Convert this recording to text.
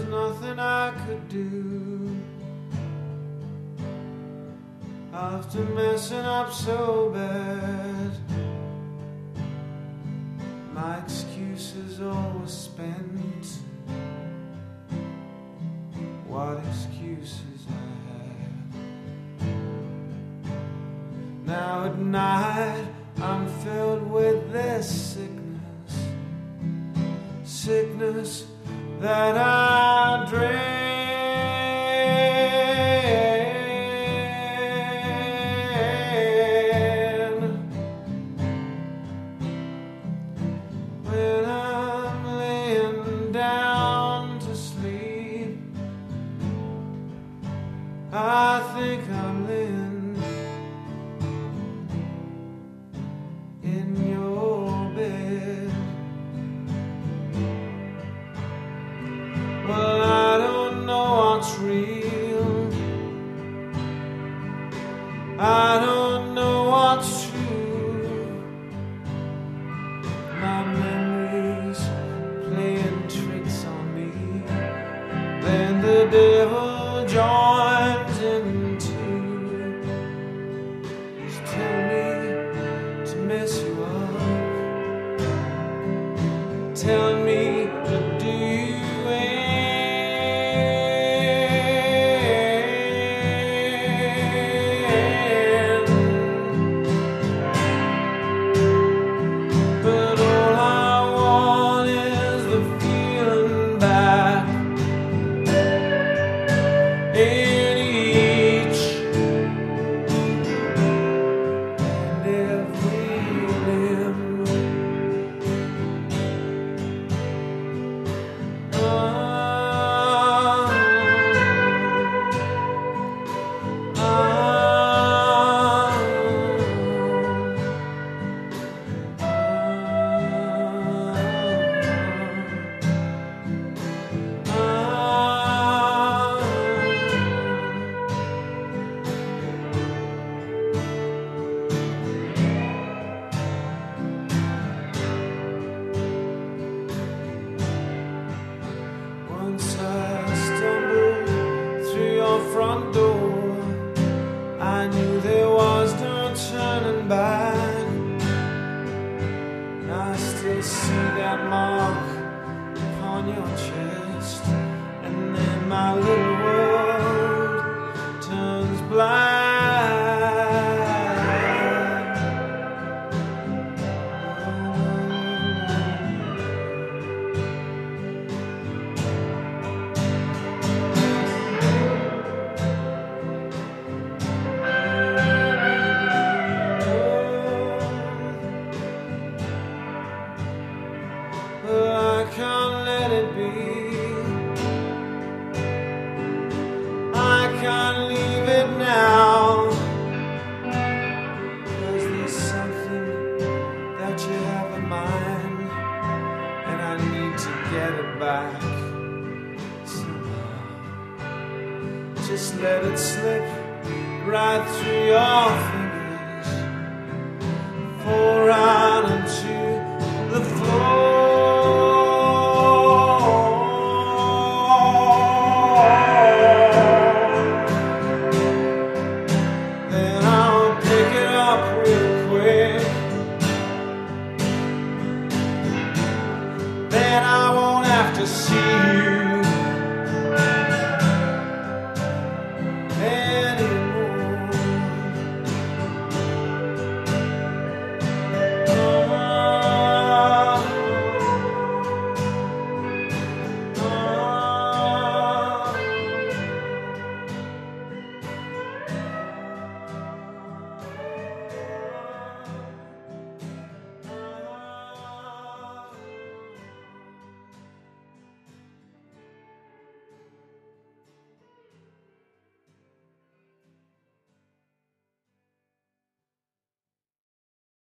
nothing I could do after messing up so bad. My excuses all were spent. What excuses I had. Now at night I'm filled with this sickness that I dread. When I'm laying down to sleep, I think I'm laying in your bed. Well, I don't know what's real, I don't know what's true. My memories playing tricks on me, then the devil joins in too. Just tell me to mess you up, tell me to do you. Once I stumbled through your front door, I knew there was no turning back. And I still see that mark upon your chest, and then my little world turns black. I can't let it be, I can't leave it now, 'cause there's something that you have in mind, and I need to get it back somehow. Just let it slip right through your fingers, for I